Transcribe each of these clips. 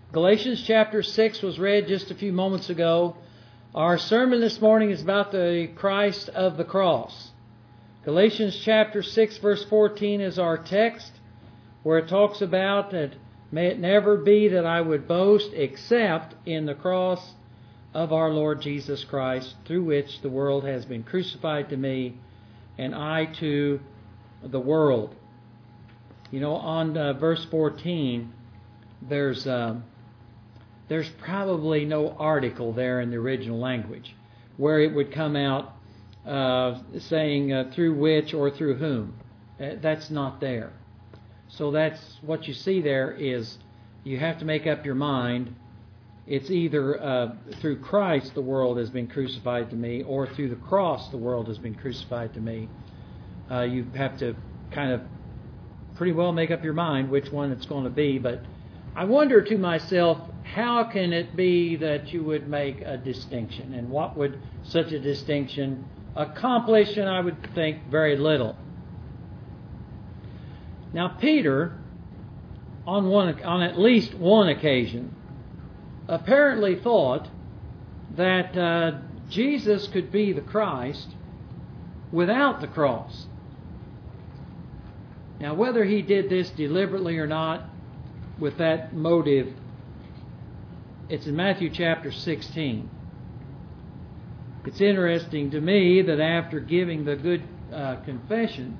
Galatians chapter 6 was read just a few moments ago. Our sermon this morning is about the Christ of the cross. Galatians chapter 6 verse 14 is our text, where it talks about that may it never be that I would boast except in the cross of our Lord Jesus Christ, through which the world has been crucified to me, and I to the world. You know, on verse 14, there's probably no article there in the original language where it would come out saying through which or through whom. That's not there. So that's what you see there is you have to make up your mind. It's either through Christ the world has been crucified to me, or through the cross the world has been crucified to me. You have to kind of pretty well make up your mind which one it's going to be. But I wonder to myself, how can it be that you would make a distinction? And what would such a distinction accomplish? And I would think very little. Now Peter, on at least one occasion, apparently thought that Jesus could be the Christ without the cross. Now, whether he did this deliberately or not, with that motive, it's in Matthew chapter 16. It's interesting to me that after giving the good confession,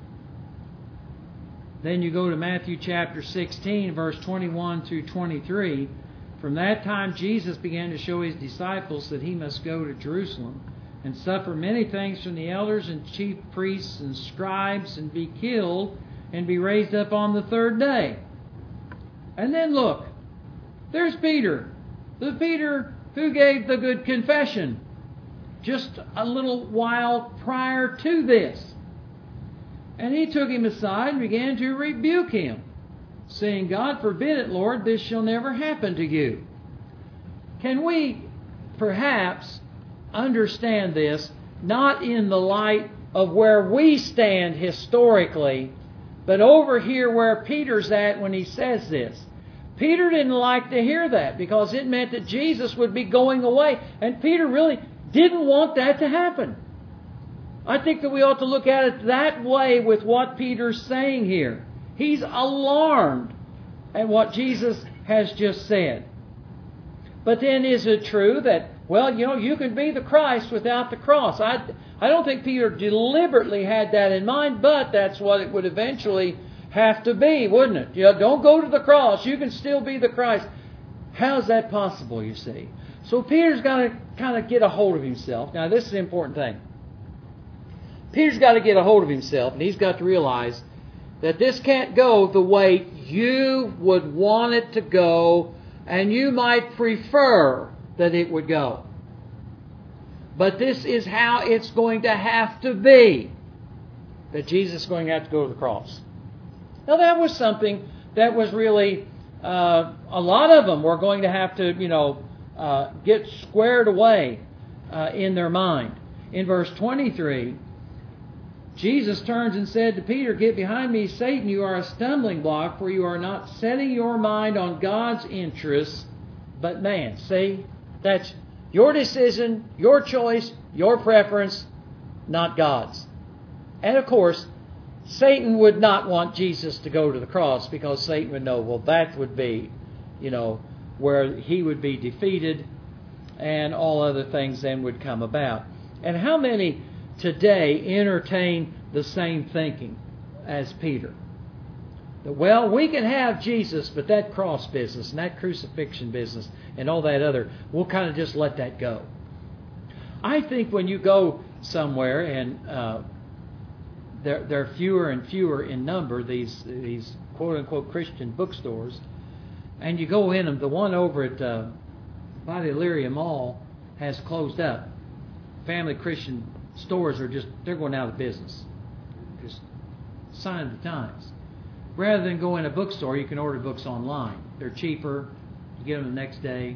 then you go to Matthew chapter 16, verse 21 through 23. From that time Jesus began to show his disciples that he must go to Jerusalem and suffer many things from the elders and chief priests and scribes, and be killed and be raised up on the third day. And then look, there's Peter, the Peter who gave the good confession just a little while prior to this. And he took him aside and began to rebuke him, saying, God forbid it, Lord, this shall never happen to you. Can we perhaps understand this, not in the light of where we stand historically, but over here where Peter's at when he says this? Peter didn't like to hear that because it meant that Jesus would be going away. And Peter really didn't want that to happen. I think that we ought to look at it that way with what Peter's saying here. He's alarmed at what Jesus has just said. But then is it true that, well, you can be the Christ without the cross? I don't think Peter deliberately had that in mind, but that's what it would eventually have to be, wouldn't it? Don't go to the cross. You can still be the Christ. How's that possible, you see? So Peter's got to kind of get a hold of himself. Now, this is the important thing. Peter's got to get a hold of himself, and he's got to realize that this can't go the way you would want it to go, and you might prefer that it would go. But this is how it's going to have to be, that Jesus is going to have to go to the cross. Now, that was something that was really, a lot of them were going to have to, get squared away in their mind. In verse 23, Jesus turns and said to Peter, Get behind me, Satan, you are a stumbling block, for you are not setting your mind on God's interests, but man. See, that's your decision, your choice, your preference, not God's. And of course, Satan would not want Jesus to go to the cross, because Satan would know, well, that would be, where he would be defeated and all other things then would come about. And how many today entertain the same thinking as Peter? That, well, we can have Jesus, but that cross business and that crucifixion business and all that other, we'll kind of just let that go. I think when you go somewhere and there are fewer and fewer in number, these quote-unquote Christian bookstores, and you go in them, the one over at by the Elyria Mall has closed up. Family Christian stores they're going out of business. Just sign of the times. Rather than go in a bookstore, you can order books online. They're cheaper. You get them the next day.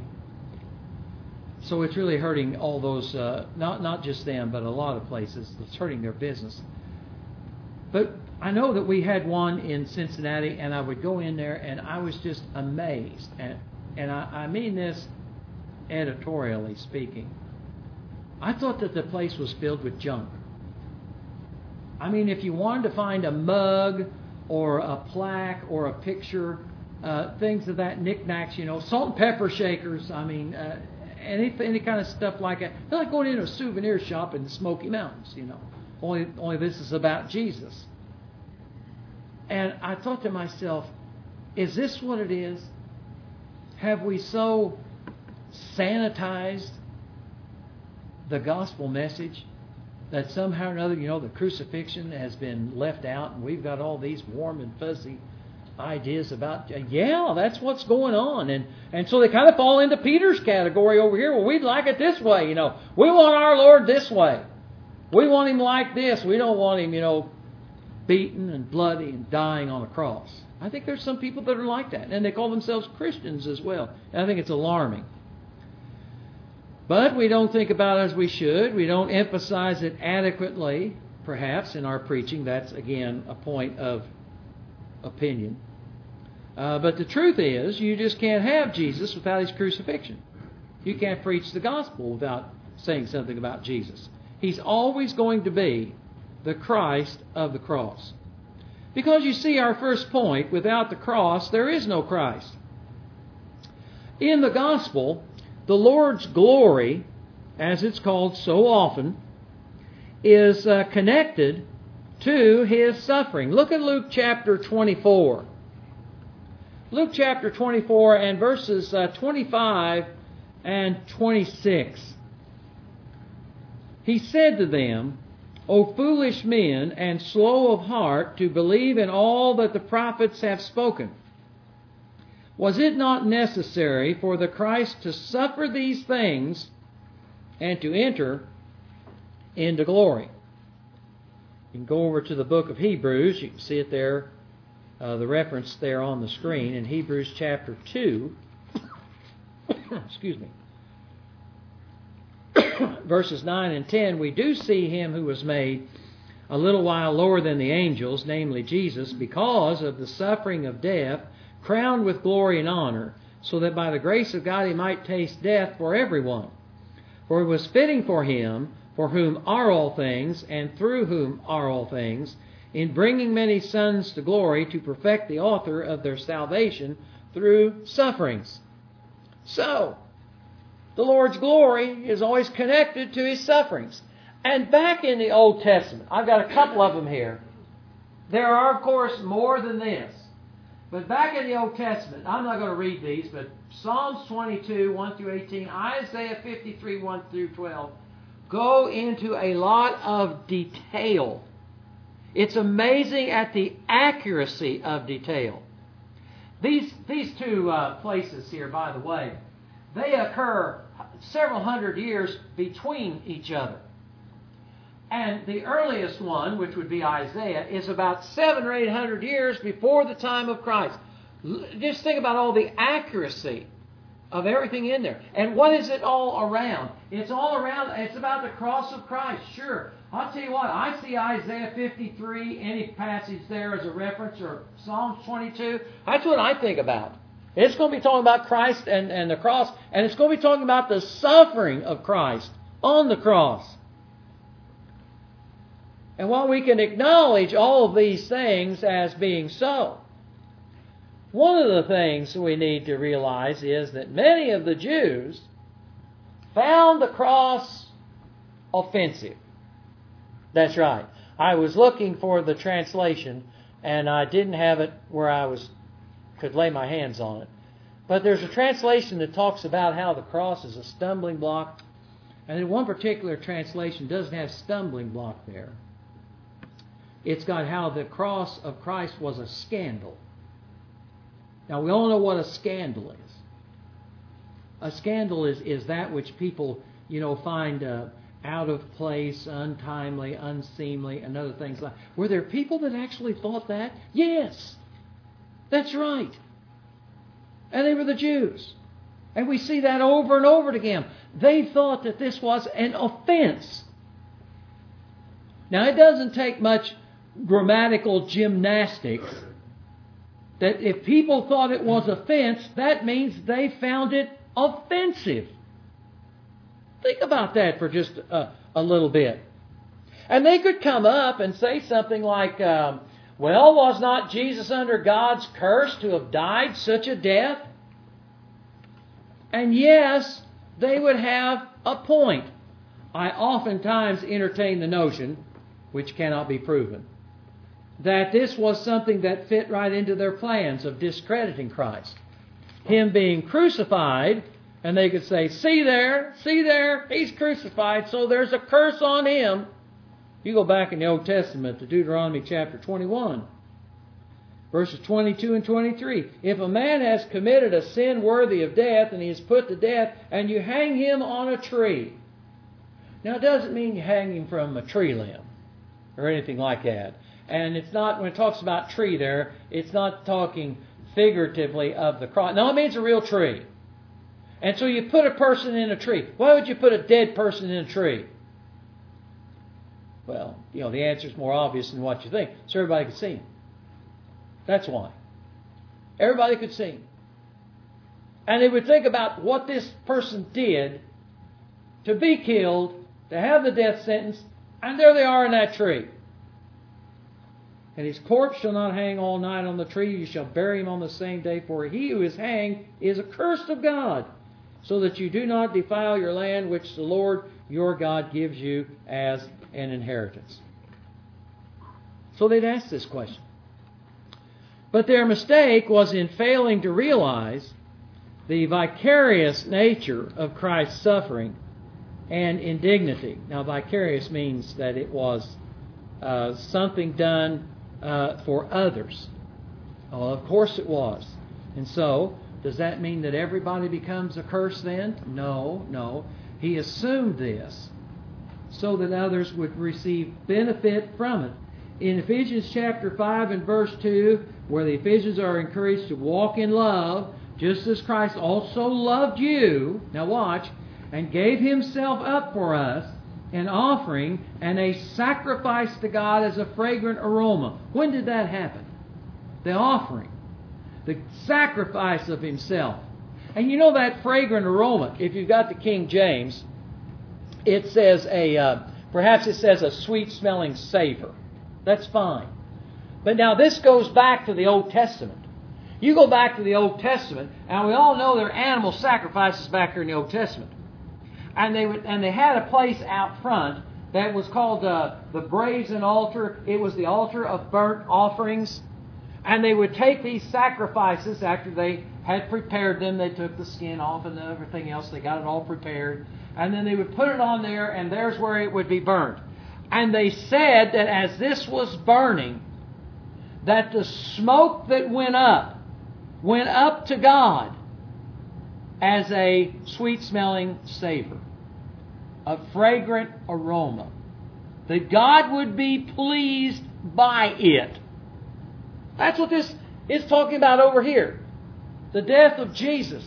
So it's really hurting all those, not just them, but a lot of places. It's hurting their business. But I know that we had one in Cincinnati, and I would go in there, and I was just amazed at and I mean this editorially speaking, I thought that the place was filled with junk. I mean, if you wanted to find a mug or a plaque or a picture, things of that knickknacks, salt and pepper shakers, any kind of stuff like that. It's like going into a souvenir shop in the Smoky Mountains, Only this is about Jesus. And I thought to myself, is this what it is? Have we so sanitized the gospel message that somehow or another, the crucifixion has been left out, and we've got all these warm and fuzzy ideas about, that's what's going on. And so they kind of fall into Peter's category over here. Well, we'd like it this way, We want our Lord this way. We want Him like this. We don't want Him, beaten and bloody and dying on a cross. I think there's some people that are like that, and they call themselves Christians as well. And I think it's alarming. But we don't think about it as we should. We don't emphasize it adequately, perhaps, in our preaching. That's, again, a point of opinion. But the truth is, you just can't have Jesus without His crucifixion. You can't preach the gospel without saying something about Jesus. He's always going to be the Christ of the cross. Because you see, our first point, without the cross, there is no Christ. In the gospel, the Lord's glory, as it's called so often, is connected to His suffering. Look at Luke chapter 24. Luke chapter 24 and verses 25 and 26. He said to them, O foolish men, and slow of heart to believe in all that the prophets have spoken. Was it not necessary for the Christ to suffer these things and to enter into glory? You can go over to the book of Hebrews. You can see it there, the reference there on the screen in Hebrews chapter 2. Excuse me. Verses 9 and 10, we do see Him who was made a little while lower than the angels, namely Jesus, because of the suffering of death, crowned with glory and honor, so that by the grace of God He might taste death for everyone. For it was fitting for Him, for whom are all things, and through whom are all things, in bringing many sons to glory, to perfect the author of their salvation through sufferings. So, the Lord's glory is always connected to His sufferings. And back in the Old Testament, I've got a couple of them here. There are, of course, more than this. But back in the Old Testament, I'm not going to read these, but Psalms 22, 1 through 18, Isaiah 53, 1 through 12, go into a lot of detail. It's amazing at the accuracy of detail. These two places here, by the way, they occur several hundred years between each other. And the earliest one, which would be Isaiah, is about 700 or 800 years before the time of Christ. Just think about all the accuracy of everything in there. And what is it all around? It's all around, it's about the cross of Christ, sure. I'll tell you what, I see Isaiah 53, any passage there as a reference, or Psalms 22. That's what I think about. It's going to be talking about Christ and the cross, and it's going to be talking about the suffering of Christ on the cross. And while we can acknowledge all of these things as being so, one of the things we need to realize is that many of the Jews found the cross offensive. That's right. I was looking for the translation, and I didn't have it where I could lay my hands on it. But there's a translation that talks about how the cross is a stumbling block. And in one particular translation doesn't have stumbling block there. It's got how the cross of Christ was a scandal. Now, we all know what a scandal is. A scandal is that which people, find out of place, untimely, unseemly, and other things like that. Were there people that actually thought that? Yes. That's right. And they were the Jews. And we see that over and over again. They thought that this was an offense. Now, it doesn't take much grammatical gymnastics That if people thought it was offense, that means they found it offensive. Think about that for just a little bit. And they could come up and say something like, well, was not Jesus under God's curse to have died such a death? And yes, they would have a point. I oftentimes entertain the notion, which cannot be proven, that this was something that fit right into their plans of discrediting Christ. Him being crucified, and they could say, see there, he's crucified, so there's a curse on him. You go back in the Old Testament to Deuteronomy chapter 21, verses 22 and 23. If a man has committed a sin worthy of death, and he is put to death, and you hang him on a tree. Now, it doesn't mean you hang him from a tree limb or anything like that. And it's not, when it talks about tree there, it's not talking figuratively of the cross. No, it means a real tree. And so you put a person in a tree. Why would you put a dead person in a tree? Well, the answer is more obvious than what you think. So everybody could see him. That's why. Everybody could see him. And they would think about what this person did to be killed, to have the death sentence, and there they are in that tree. And his corpse shall not hang all night on the tree. You shall bury him on the same day. For he who is hanged is accursed of God, so that you do not defile your land which the Lord your God gives you as an inheritance. So they'd ask this question. But their mistake was in failing to realize the vicarious nature of Christ's suffering and indignity. Now, vicarious means that it was something done for others. Well, of course it was. And so, does that mean that everybody becomes a curse then? No. He assumed this so that others would receive benefit from it. In Ephesians chapter 5 and verse 2, where the Ephesians are encouraged to walk in love, just as Christ also loved you, now watch, and gave himself up for us, an offering and a sacrifice to God as a fragrant aroma. When did that happen? The offering. The sacrifice of himself. And you know that fragrant aroma, if you've got the King James, it says perhaps it says a sweet-smelling savor. That's fine. But now this goes back to the Old Testament. You go back to the Old Testament, and we all know there are animal sacrifices back there in the Old Testament. And they had a place out front that was called the brazen altar. It was the altar of burnt offerings. And they would take these sacrifices after they had prepared them. They took the skin off and everything else. They got it all prepared. And then they would put it on there, and there's where it would be burnt. And they said that as this was burning, that the smoke that went up to God as a sweet-smelling savor, a fragrant aroma, that God would be pleased by it. That's what this is talking about over here. The death of Jesus.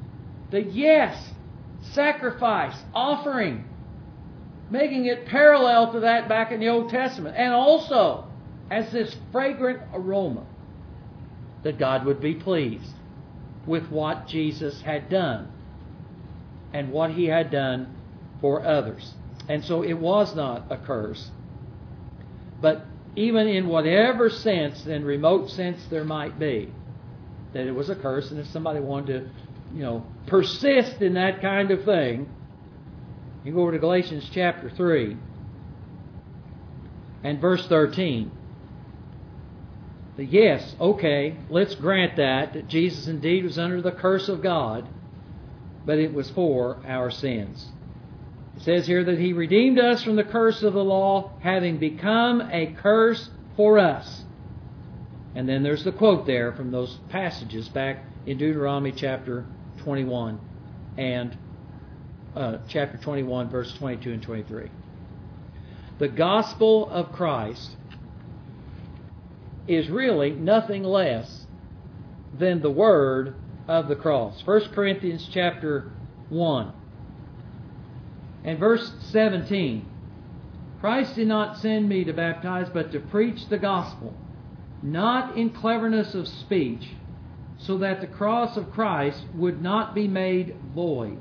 The sacrifice, offering, making it parallel to that back in the Old Testament. And also as this fragrant aroma, that God would be pleased with what Jesus had done and what he had done for others. And so it was not a curse. But even in whatever sense and remote sense there might be, that it was a curse, and if somebody wanted to, persist in that kind of thing, you go over to Galatians chapter 3 and verse 13. Let's grant that Jesus indeed was under the curse of God, but it was for our sins. It says here that he redeemed us from the curse of the law, having become a curse for us. And then there's the quote there from those passages back in Deuteronomy chapter 21 and chapter 21, verse 22 and 23. The gospel of Christ is really nothing less than the word of the cross. 1 Corinthians chapter 1 and verse 17. Christ did not send me to baptize, but to preach the gospel, not in cleverness of speech, so that the cross of Christ would not be made void.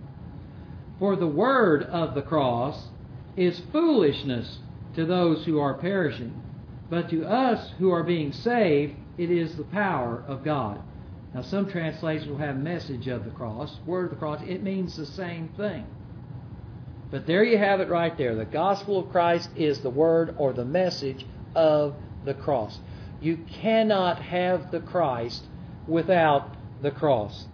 For the word of the cross is foolishness to those who are perishing, but to us who are being saved, it is the power of God. Now, some translations will have message of the cross, word of the cross. It means the same thing. But there you have it right there. The gospel of Christ is the word or the message of the cross. You cannot have the Christ without the cross.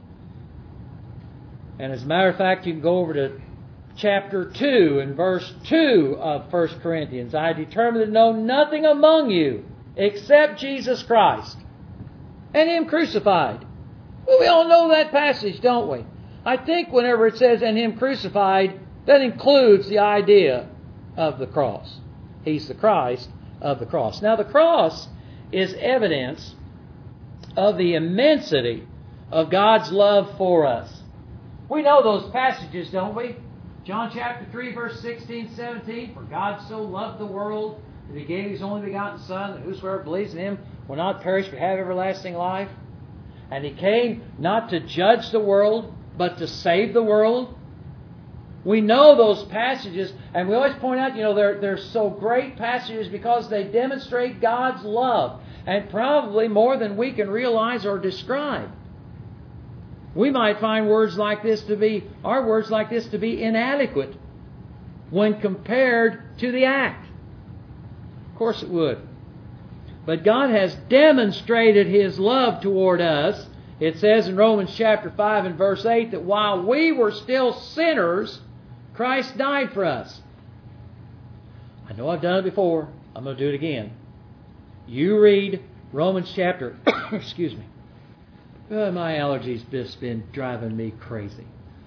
And as a matter of fact, you can go over to chapter 2 and verse 2 of 1 Corinthians. I determined to know nothing among you except Jesus Christ and Him crucified. Well, we all know that passage, don't we? I think whenever it says and Him crucified, that includes the idea of the cross. He's the Christ of the cross. Now, the cross is evidence of the immensity of God's love for us. We know those passages, don't we? John chapter 3, verse 16, 17. For God so loved the world that He gave His only begotten Son, that whosoever believes in Him will not perish but have everlasting life. And He came not to judge the world, but to save the world. We know those passages, and we always point out, they're so great passages because they demonstrate God's love, and probably more than we can realize or describe. We might find our words like this to be inadequate when compared to the act. Of course it would. But God has demonstrated His love toward us. It says in Romans chapter 5 and verse 8 that while we were still sinners, Christ died for us. I know I've done it before. I'm going to do it again. You read Romans chapter... excuse me. My allergies just been driving me crazy.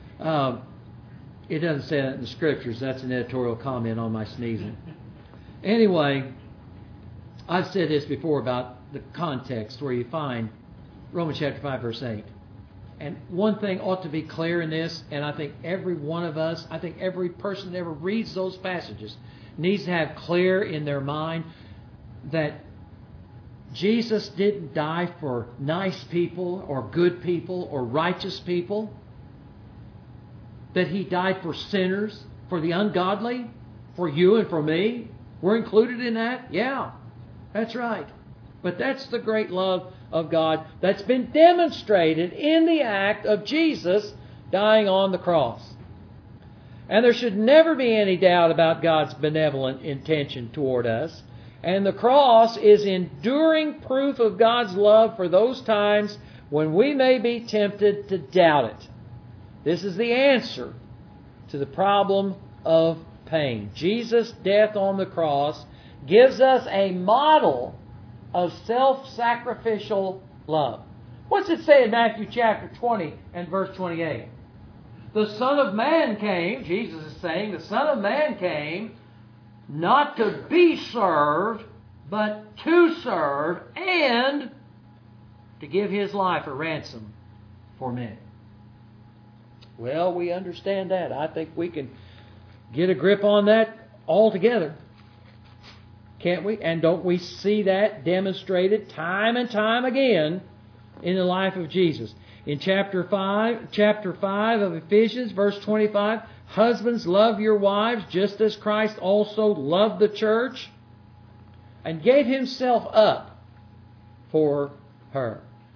It doesn't say that in the Scriptures. That's an editorial comment on my sneezing. Anyway, I've said this before about the context where you find Romans chapter 5, verse 8. And one thing ought to be clear in this, and I think every one of us, I think every person that ever reads those passages needs to have clear in their mind that Jesus didn't die for nice people or good people or righteous people. That He died for sinners, for the ungodly, for you and for me. We're included in that? Yeah, that's right. But that's the great love of God that's been demonstrated in the act of Jesus dying on the cross. And there should never be any doubt about God's benevolent intention toward us. And the cross is enduring proof of God's love for those times when we may be tempted to doubt it. This is the answer to the problem of pain. Jesus' death on the cross gives us a model of self-sacrificial love. What's it say in Matthew chapter 20 and verse 28? The Son of Man came, Jesus is saying, the Son of Man came not to be served, but to serve and to give His life a ransom for many. Well, we understand that. I think we can get a grip on that altogether. Can't we? And don't we see that demonstrated time and time again in the life of Jesus? In chapter 5 of Ephesians, verse 25, husbands, love your wives just as Christ also loved the church and gave Himself up for her.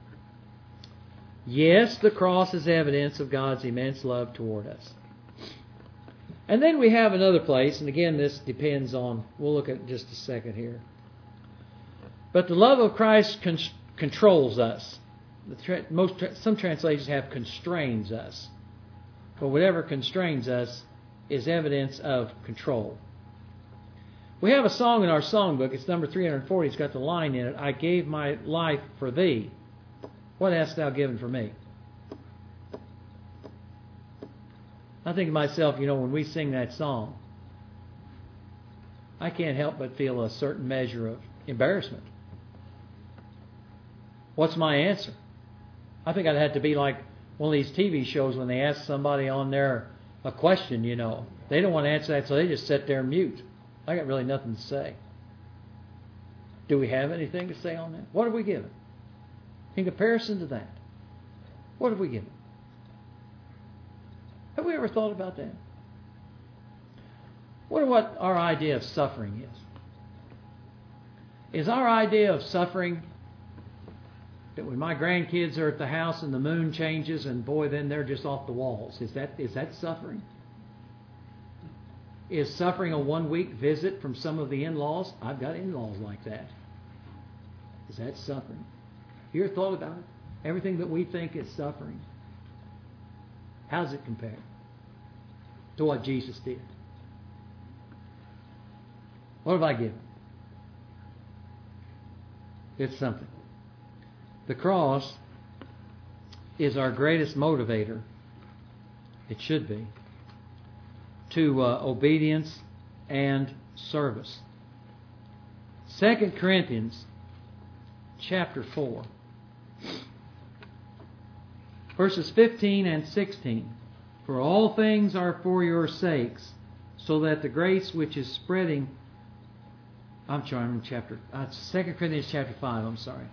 Yes, the cross is evidence of God's immense love toward us. And then we have another place, and again this depends on, we'll look at it in just a second here. But the love of Christ controls us. Some translations have constrains us. But whatever constrains us is evidence of control. We have a song in our songbook. It's number 340. It's got the line in it, I gave my life for thee. What hast thou given for me? I think to myself, when we sing that song, I can't help but feel a certain measure of embarrassment. What's my answer? I think I'd have to be like one of these TV shows when they ask somebody on there a question, They don't want to answer that, so they just sit there and mute. I got really nothing to say. Do we have anything to say on that? What have we given? In comparison to that, what have we given? Have we ever thought about that? Wonder what our idea of suffering is. Is our idea of suffering that when my grandkids are at the house and the moon changes and boy, then they're just off the walls? Is that suffering? Is suffering a 1-week visit from some of the in-laws? I've got in-laws like that. Is that suffering? You ever thought about it? Everything that we think is suffering. How does it compare to what Jesus did? What have I given? It's something. The cross is our greatest motivator. It should be. To obedience and service. 2 Corinthians chapter 4. Verses 15 and 16. For all things are for your sakes, so that the grace which is spreading... I'm in 2 Corinthians chapter 5, I'm sorry.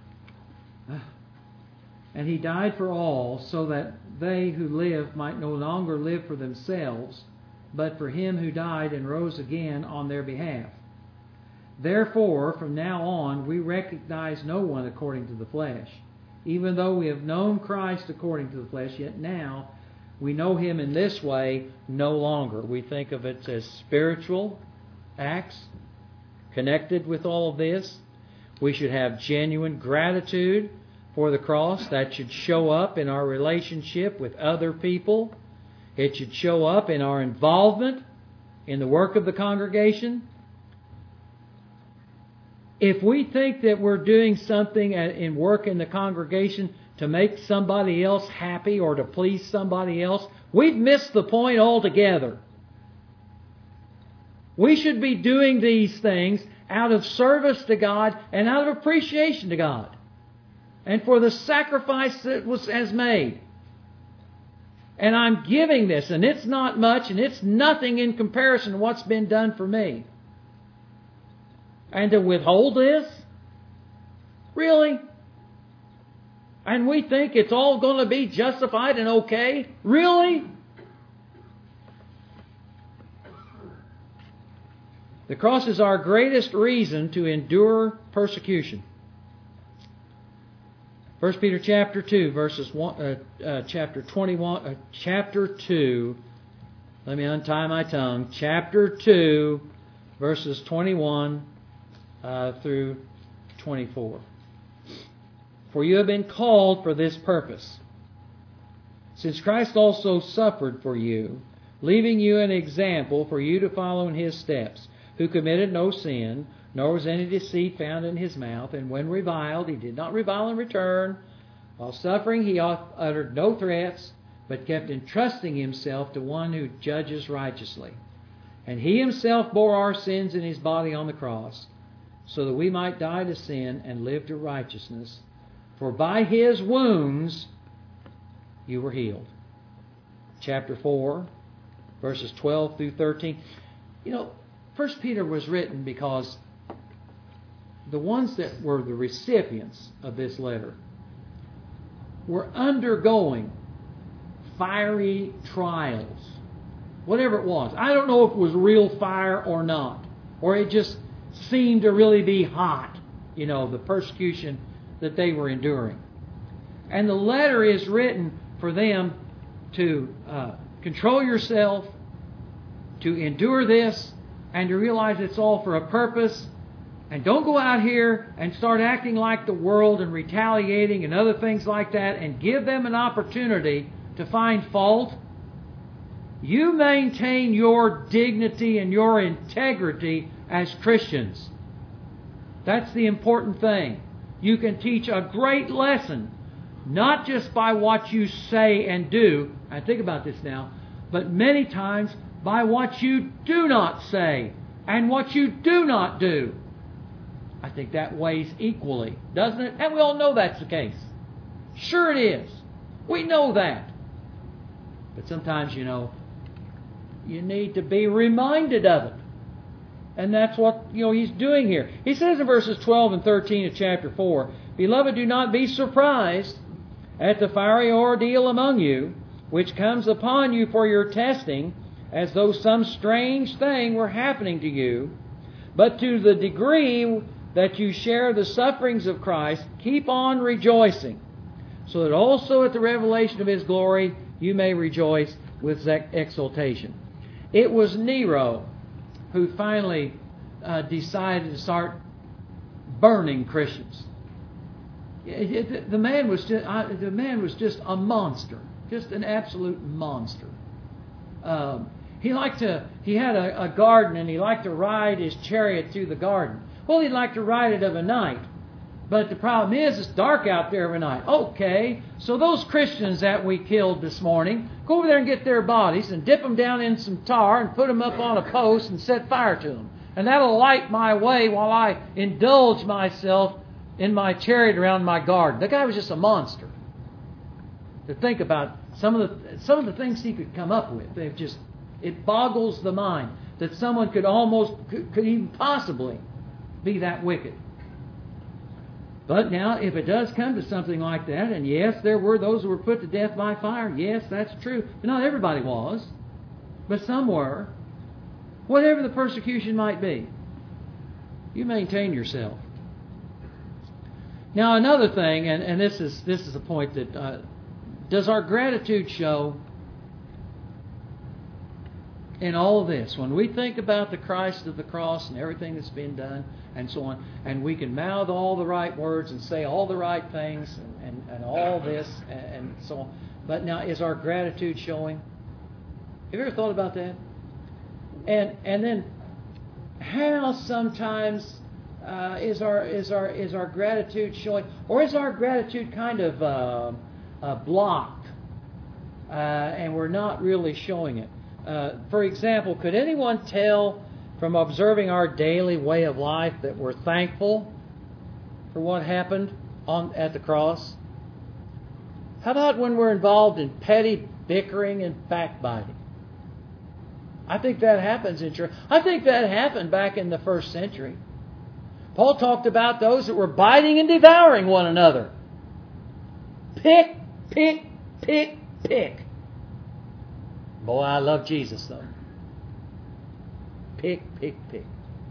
And He died for all, so that they who live might no longer live for themselves, but for Him who died and rose again on their behalf. Therefore, from now on, we recognize no one according to the flesh. Even though we have known Christ according to the flesh, yet now we know Him in this way no longer. We think of it as spiritual acts connected with all of this. We should have genuine gratitude for the cross. That should show up in our relationship with other people. It should show up in our involvement in the work of the congregation. If we think that we're doing something in work in the congregation to make somebody else happy or to please somebody else, we've missed the point altogether. We should be doing these things out of service to God and out of appreciation to God and for the sacrifice that has made. And I'm giving this, and it's not much, and it's nothing in comparison to what's been done for me. And to withhold this? Really? And we think it's all going to be justified and okay? Really? The cross is our greatest reason to endure persecution. 1 Peter chapter 2, verses chapter 2. Let me untie my tongue. Chapter 2, verses 21 through 24. For you have been called for this purpose, since Christ also suffered for you, leaving you an example for you to follow in His steps, who committed no sin, nor was any deceit found in His mouth. And when reviled, He did not revile in return. While suffering, He uttered no threats, but kept entrusting Himself to one who judges righteously. And He Himself bore our sins in His body on the cross, so that we might die to sin and live to righteousness. For by His wounds you were healed. Chapter 4, verses 12 through 13. 1 Peter was written because the ones that were the recipients of this letter were undergoing fiery trials. Whatever it was. I don't know if it was real fire or not. Or it just seemed to really be hot. The persecution that they were enduring. And the letter is written for them to control yourself, to endure this, and to realize it's all for a purpose. And don't go out here and start acting like the world and retaliating and other things like that and give them an opportunity to find fault. You maintain your dignity and your integrity as Christians. That's the important thing. You can teach a great lesson, not just by what you say and do, and think about this now, but many times by what you do not say and what you do not do. I think that weighs equally, doesn't it? And we all know that's the case. Sure it is. We know that. But sometimes, you need to be reminded of it. And that's what he's doing here. He says in verses 12 and 13 of chapter 4, Beloved, do not be surprised at the fiery ordeal among you, which comes upon you for your testing, as though some strange thing were happening to you. But to the degree that you share the sufferings of Christ, keep on rejoicing, so that also at the revelation of His glory you may rejoice with exultation. It was Nero who finally decided to start burning Christians. The man was just a monster, just an absolute monster. He had a garden, and he liked to ride his chariot through the garden. Well, he'd like to ride it of a night. But the problem is, it's dark out there every night. Okay, so those Christians that we killed this morning, go over there and get their bodies and dip them down in some tar and put them up on a post and set fire to them. And that'll light my way while I indulge myself in my chariot around my garden. The guy was just a monster. To think about some of the things he could come up with, it boggles the mind that someone could even possibly be that wicked. But now, if it does come to something like that, and yes, there were those who were put to death by fire, yes, that's true. But not everybody was. But some were. Whatever the persecution might be, you maintain yourself. Now, another thing, and this is a point that does our gratitude show in all of this? When we think about the Christ of the cross and everything that's been done and so on, and we can mouth all the right words and say all the right things and all this and so on. But now, is our gratitude showing? Have you ever thought about that? And then how sometimes is our gratitude showing, or is our gratitude kind of blocked and we're not really showing it? For example, could anyone tell from observing our daily way of life that we're thankful for what happened at the cross? How about when we're involved in petty bickering and backbiting? I think that happens in church. I think that happened back in the first century. Paul talked about those that were biting and devouring one another. Pick, pick, pick, pick. Boy, I love Jesus, though. Pick, pick, pick.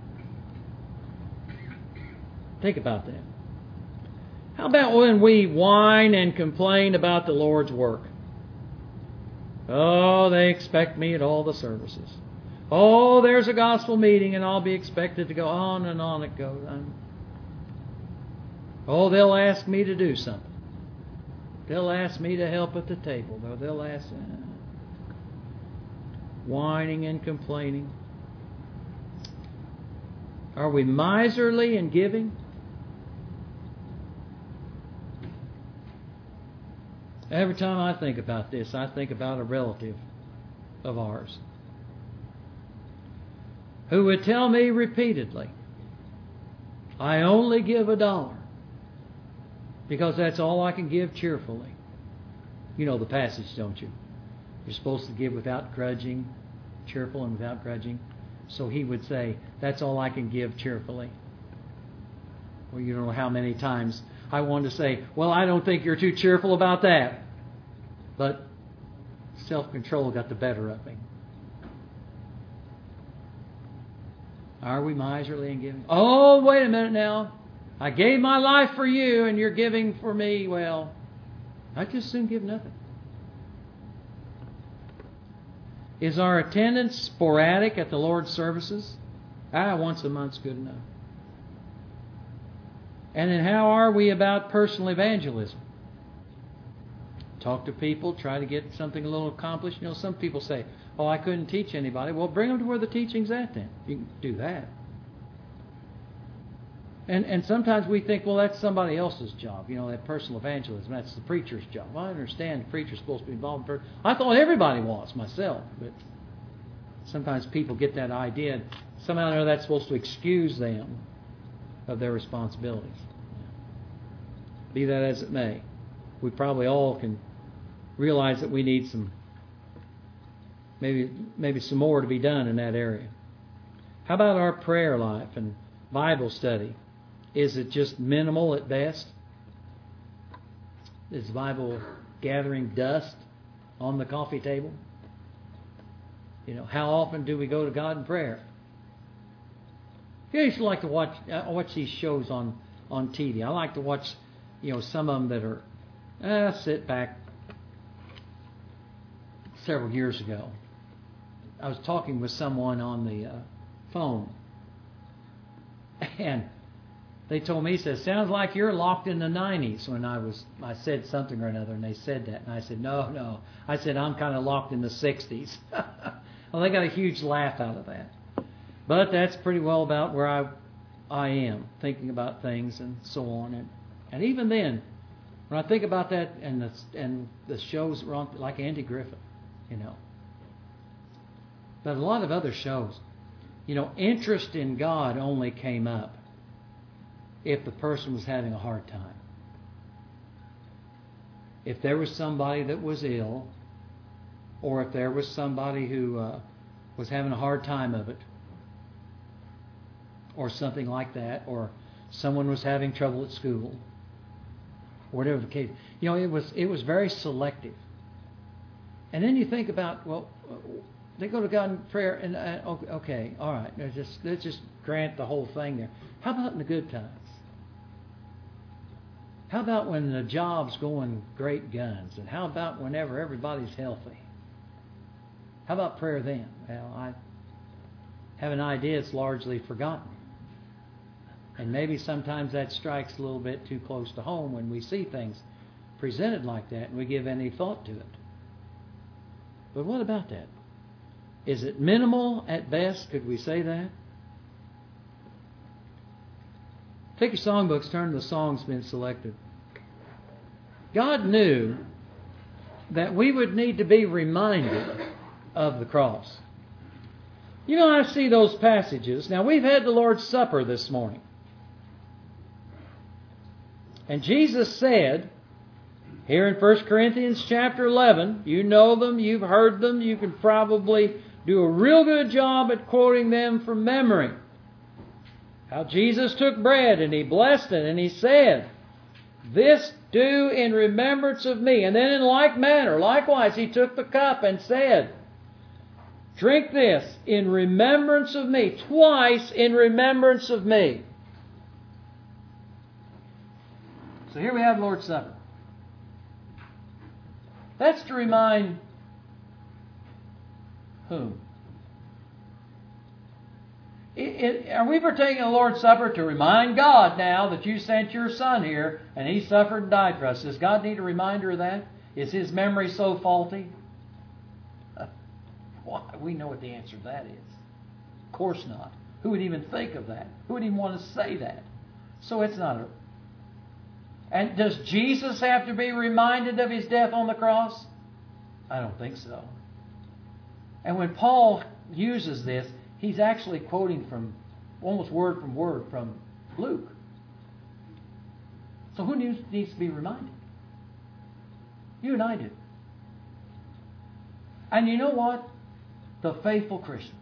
Think about that. How about when we whine and complain about the Lord's work? Oh, they expect me at all the services. Oh, there's a gospel meeting and I'll be expected to go on and on it goes. Oh, they'll ask me to do something. They'll ask me to help at the table. They'll ask... whining and complaining. Are we miserly in giving? Every time I think about this, I think about a relative of ours who would tell me repeatedly, I only give $1 because that's all I can give cheerfully. You know the passage, don't you? You're supposed to give without grudging, cheerful and without grudging. So he would say, that's all I can give cheerfully. Well, you don't know how many times I wanted to say, well, I don't think you're too cheerful about that. But self-control got the better of me. Are we miserly in giving? Oh, wait a minute now. I gave my life for you and you're giving for me. Well, I'd just soon give nothing. Is our attendance sporadic at the Lord's services? Once a month's good enough. And then how are we about personal evangelism? Talk to people, try to get something a little accomplished. You know, some people say, oh, I couldn't teach anybody. Well, bring them to where the teaching's at then. You can do that. And sometimes we think, well, that's somebody else's job. You know, that personal evangelism, that's the preacher's job. Well, I understand the preacher's supposed to be involved in I thought everybody was, myself. But sometimes people get that idea. Somehow or another that's supposed to excuse them of their responsibilities. Be that as it may, we probably all can realize that we need maybe some more to be done in that area. How about our prayer life and Bible study? Is it just minimal at best? Is the Bible gathering dust on the coffee table? How often do we go to God in prayer? I used to like to watch these shows on TV. I like to watch, some of them that are, sit back several years ago. I was talking with someone on the phone, and they told me, he said, sounds like you're locked in the 90s when I said something or another, and they said that. And I said, no. I said, I'm kind of locked in the 60s. Well, they got a huge laugh out of that. But that's pretty well about where I am, thinking about things and so on. And even then, when I think about that and the shows that were on, like Andy Griffith, But a lot of other shows, interest in God only came up if the person was having a hard time. If there was somebody that was ill, or if there was somebody who was having a hard time of it, or something like that, or someone was having trouble at school, whatever the case. It was very selective. And then you think about, well, they go to God in prayer, and okay, all right, let's just grant the whole thing there. How about in the good times? How about when the job's going great guns? And how about whenever everybody's healthy? How about prayer then? Well, I have an idea it's largely forgotten. And maybe sometimes that strikes a little bit too close to home when we see things presented like that and we give any thought to it. But what about that? Is it minimal at best? Could we say that? Take your songbooks, turn to the songs been selected. God knew that we would need to be reminded of the cross. I see those passages. Now, we've had the Lord's Supper this morning. And Jesus said, here in 1 Corinthians chapter 11, you know them, you've heard them, you can probably do a real good job at quoting them from memory. How Jesus took bread and He blessed it and He said, this do in remembrance of me. And then in like manner, likewise, He took the cup and said, drink this in remembrance of me. Twice in remembrance of me. So here we have Lord's Supper. That's to remind whom? Are we partaking of the Lord's Supper to remind God now that you sent your Son here and He suffered and died for us? Does God need a reminder of that? Is His memory so faulty? We know what the answer to that is. Of course not. Who would even think of that? Who would even want to say that? So it's not a... And does Jesus have to be reminded of His death on the cross? I don't think so. And when Paul uses this, he's actually quoting from, almost word from word, from Luke. So who needs to be reminded? You and I do. And you know what? The faithful Christian,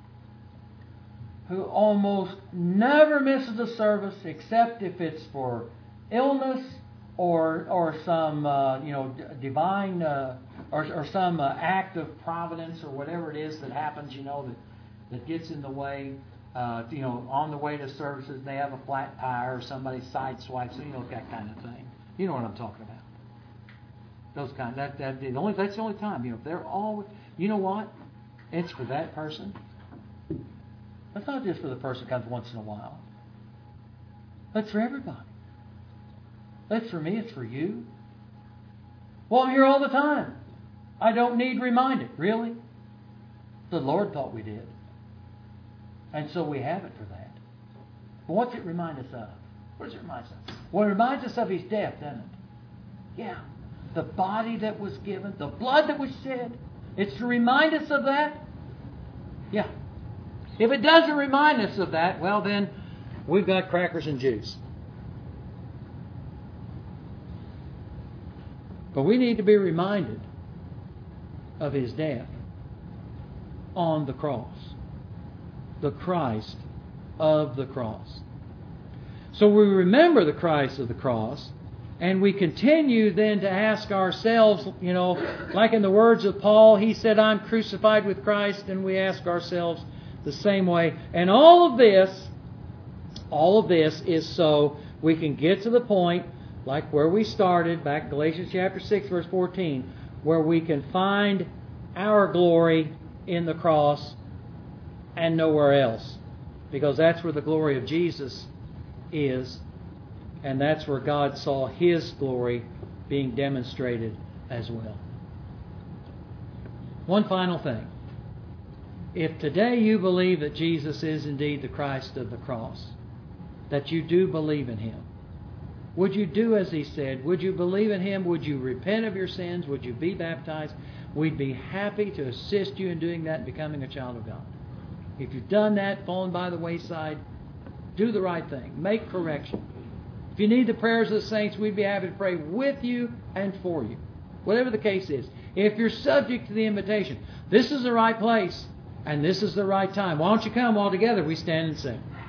who almost never misses a service except if it's for illness or some divine or some act of providence or whatever it is that happens, that gets in the way. On the way to services, they have a flat tire or somebody sideswipes, that kind of thing. You know what I'm talking about. Those kind. That's the only time. If they're all. You know what? It's for that person. That's not just for the person who comes once in a while. That's for everybody. That's for me. It's for you. Well, I'm here all the time. I don't need reminded. Really? The Lord thought we did. And so we have it for that. But what's it remind us of? What does it remind us of? Well, it reminds us of His death, doesn't it? Yeah. The body that was given, the blood that was shed. It's to remind us of that? Yeah. If it doesn't remind us of that, well then, we've got crackers and juice. But we need to be reminded of His death on the cross. the Christ of the cross. So we remember the Christ of the cross, and we continue then to ask ourselves, like in the words of Paul, he said, I'm crucified with Christ, and we ask ourselves the same way. And all of this is so we can get to the point, like where we started, back in Galatians chapter 6, verse 14, where we can find our glory in the cross and nowhere else. Because that's where the glory of Jesus is, and that's where God saw His glory being demonstrated as well. One final thing. If today you believe that Jesus is indeed the Christ of the cross, that you do believe in Him, would you do as He said? Would you believe in Him? Would you repent of your sins? Would you be baptized? We'd be happy to assist you in doing that and becoming a child of God. If you've done that, fallen by the wayside, do the right thing. Make correction. If you need the prayers of the saints, we'd be happy to pray with you and for you. Whatever the case is. If you're subject to the invitation, this is the right place and this is the right time. Why don't you come all together? We stand and sing.